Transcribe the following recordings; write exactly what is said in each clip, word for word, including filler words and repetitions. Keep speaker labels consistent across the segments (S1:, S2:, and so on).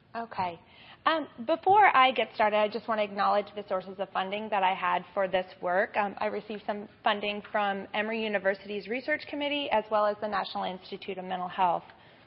S1: Okay. Um, before I get started, I just want to acknowledge the sources of funding that I had for this work. Um, I received some funding from Emory University's Research Committee as well as the National Institute of Mental Health.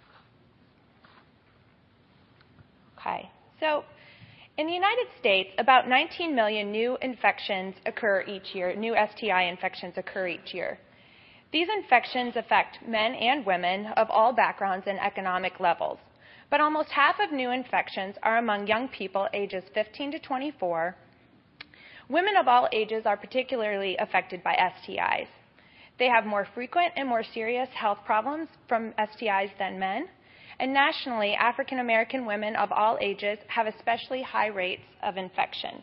S1: Okay. So in the United States, about nineteen million new infections occur each year. New S T I infections occur each year. These infections affect men and women of all backgrounds and economic levels. But almost half of new infections are among young people ages fifteen to twenty-four. Women of all ages are particularly affected by S T Is. They have more frequent and more serious health problems from S T Is than men. And nationally, African American women of all ages have especially high rates of infection.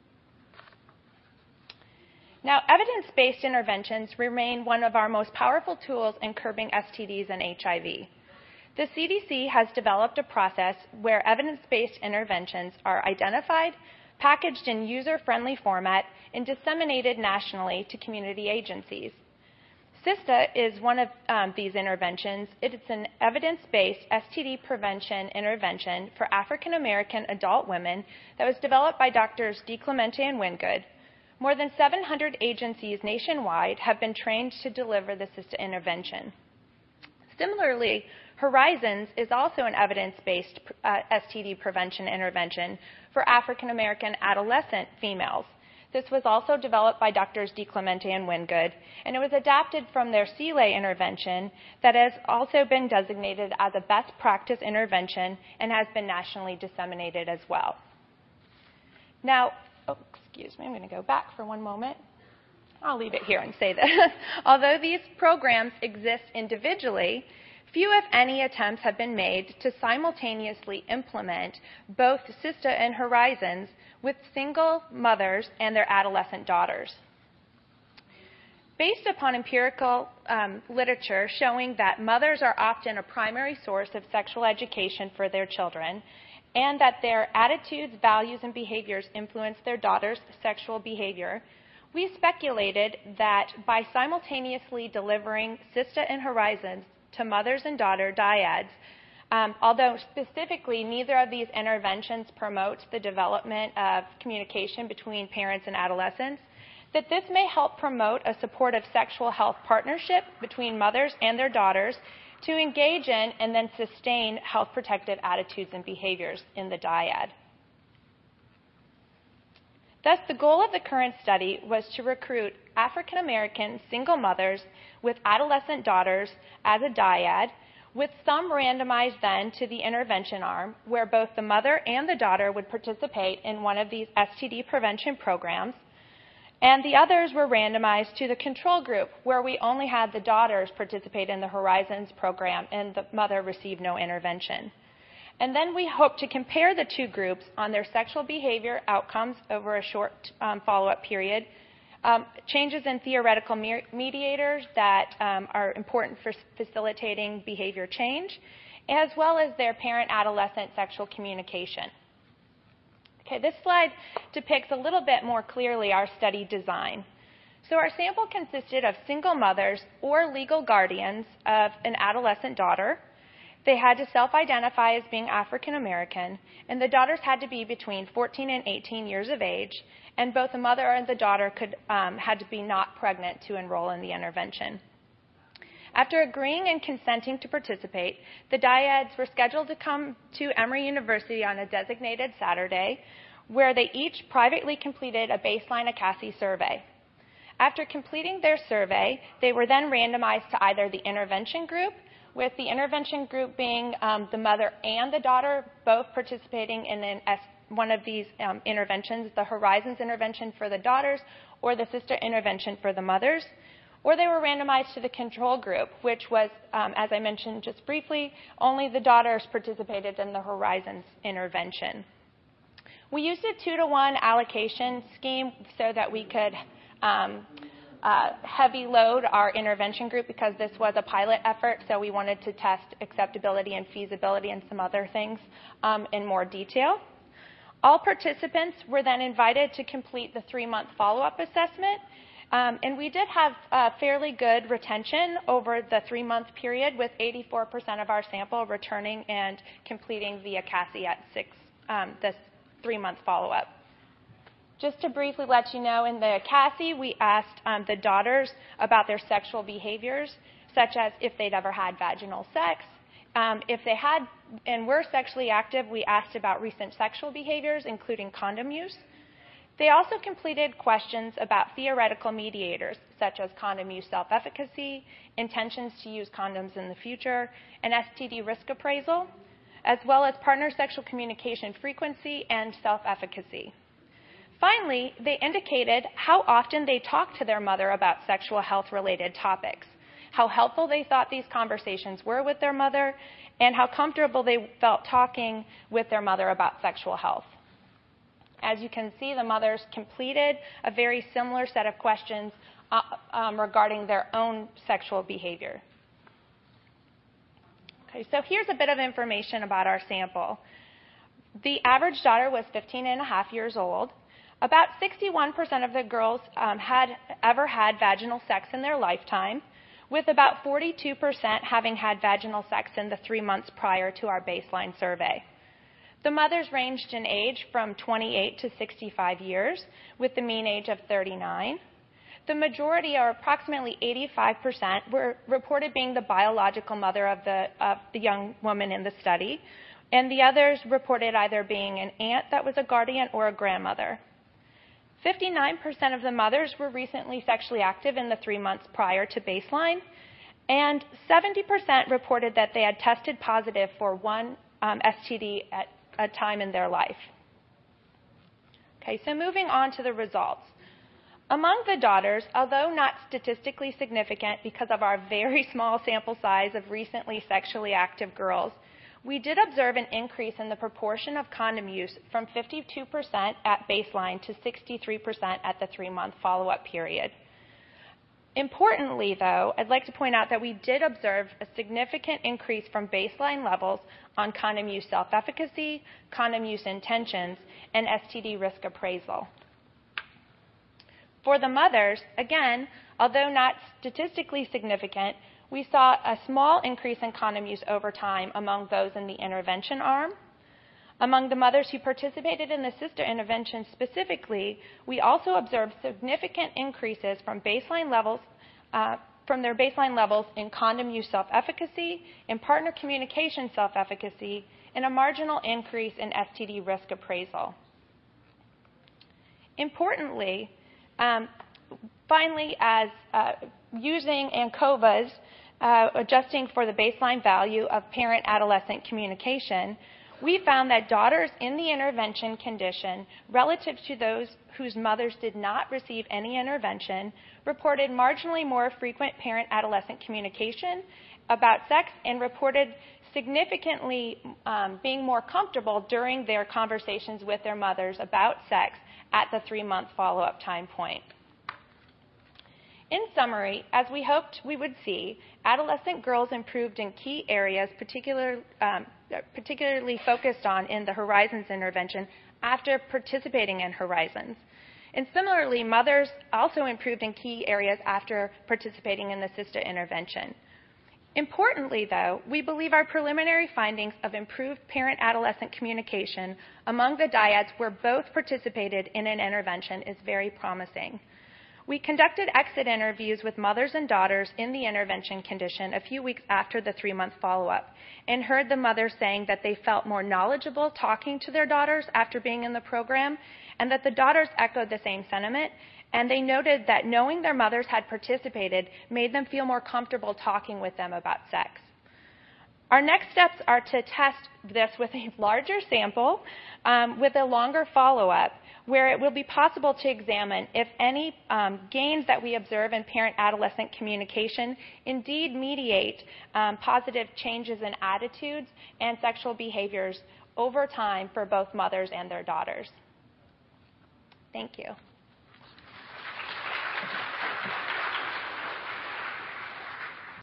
S1: Now, evidence-based interventions remain one of our most powerful tools in curbing S T Ds and H I V. The C D C has developed a process where evidence-based interventions are identified, packaged in user-friendly format, and disseminated nationally to community agencies. SISTA is one of um, these interventions. It's an evidence-based S T D prevention intervention for African American adult women that was developed by Doctors DiClemente and Wingood. More than seven hundred agencies nationwide have been trained to deliver the SISTA intervention. Similarly, Horizons is also an evidence-based uh, S T D prevention intervention for African American adolescent females. This was also developed by Doctors DiClemente and Wingood, and it was adapted from their C L A intervention that has also been designated as a best practice intervention and has been nationally disseminated as well. Now, oh, excuse me, I'm going to go back for one moment. I'll leave it here and say this. Although these programs exist individually, few, if any, attempts have been made to simultaneously implement both SISTA and Horizons with single mothers and their adolescent daughters. Based upon empirical um, literature showing that mothers are often a primary source of sexual education for their children, and that their attitudes, values, and behaviors influence their daughters' sexual behavior, we speculated that by simultaneously delivering SISTA and Horizons to mothers and daughter dyads, um, although specifically neither of these interventions promotes the development of communication between parents and adolescents, that this may help promote a supportive sexual health partnership between mothers and their daughters to engage in and then sustain health protective attitudes and behaviors in the dyad. Thus, the goal of the current study was to recruit African American single mothers with adolescent daughters as a dyad, with some randomized then to the intervention arm, where both the mother and the daughter would participate in one of these S T D prevention programs, and the others were randomized to the control group, where we only had the daughters participate in the Horizons program and the mother received no intervention. And then we hope to compare the two groups on their sexual behavior outcomes over a short um, follow-up period, um, changes in theoretical me mediators that um, are important for facilitating behavior change, as well as their parent-adolescent sexual communication. Okay, this slide depicts a little bit more clearly our study design. So our sample consisted of single mothers or legal guardians of an adolescent daughter. They had to self-identify as being African American, and the daughters had to be between fourteen and eighteen years of age, and both the mother and the daughter could, um, had to be not pregnant to enroll in the intervention. After agreeing and consenting to participate, the dyads were scheduled to come to Emory University on a designated Saturday, where they each privately completed a baseline ACASI survey. After completing their survey, they were then randomized to either the intervention group, with the intervention group being um, the mother and the daughter both participating in an S one of these um, interventions, the Horizons intervention for the daughters or the SISTA intervention for the mothers, or they were randomized to the control group, which was, um, as I mentioned just briefly, only the daughters participated in the Horizons intervention. We used a two to one allocation scheme so that we could um, uh, heavy load our intervention group because this was a pilot effort, so we wanted to test acceptability and feasibility and some other things um, in more detail. All participants were then invited to complete the three-month follow-up assessment, Um, and we did have uh, fairly good retention over the three-month period, with eighty-four percent of our sample returning and completing via C A S I at six, um, this three-month follow-up. Just to briefly let you know, in the C A S I, we asked um, the daughters about their sexual behaviors, such as if they'd ever had vaginal sex. Um, if they had and were sexually active, we asked about recent sexual behaviors, including condom use. They also completed questions about theoretical mediators, such as condom use self-efficacy, intentions to use condoms in the future, and S T D risk appraisal, as well as partner sexual communication frequency and self-efficacy. Finally, they indicated how often they talked to their mother about sexual health-related topics, how helpful they thought these conversations were with their mother, and how comfortable they felt talking with their mother about sexual health. As you can see, the mothers completed a very similar set of questions uh, um, regarding their own sexual behavior. Okay, so here's a bit of information about our sample. The average daughter was fifteen and a half years old. About sixty-one percent of the girls um, had ever had vaginal sex in their lifetime, with about forty-two percent having had vaginal sex in the three months prior to our baseline survey. The mothers ranged in age from twenty-eight to sixty-five years, with the mean age of thirty-nine. The majority, or approximately eighty-five percent, were reported being the biological mother of the, of the young woman in the study, and the others reported either being an aunt that was a guardian or a grandmother. fifty-nine percent of the mothers were recently sexually active in the three months prior to baseline, and seventy percent reported that they had tested positive for one um, S T D at a time in their life. Okay, so moving on to the results. Among the daughters, although not statistically significant because of our very small sample size of recently sexually active girls, we did observe an increase in the proportion of condom use from fifty-two percent at baseline to sixty-three percent at the three-month follow-up period. Importantly, though, I'd like to point out that we did observe a significant increase from baseline levels on condom use self-efficacy, condom use intentions, and S T D risk appraisal. For the mothers, again, although not statistically significant, we saw a small increase in condom use over time among those in the intervention arm. Among the mothers who participated in the sister intervention specifically, we also observed significant increases from baseline levels, uh, from their baseline levels in condom use self-efficacy, in partner communication self-efficacy, and a marginal increase in S T D risk appraisal. Importantly, um, finally, as uh, using ANCOVAs, uh, adjusting for the baseline value of parent-adolescent communication, we found that daughters in the intervention condition, relative to those whose mothers did not receive any intervention, reported marginally more frequent parent-adolescent communication about sex and reported significantly um, being more comfortable during their conversations with their mothers about sex at the three-month follow-up time point. In summary, as we hoped we would see, adolescent girls improved in key areas, particular, um, particularly focused on in the Horizons intervention after participating in Horizons. And similarly, mothers also improved in key areas after participating in the sister intervention. Importantly, though, we believe our preliminary findings of improved parent-adolescent communication among the dyads where both participated in an intervention is very promising. We conducted exit interviews with mothers and daughters in the intervention condition a few weeks after the three-month follow-up and heard the mothers saying that they felt more knowledgeable talking to their daughters after being in the program, and that the daughters echoed the same sentiment, and they noted that knowing their mothers had participated made them feel more comfortable talking with them about sex. Our next steps are to test this with a larger sample um, with a longer follow-up, where it will be possible to examine if any um, gains that we observe in parent-adolescent communication indeed mediate um, positive changes in attitudes and sexual behaviors over time for both mothers and their daughters. Thank you.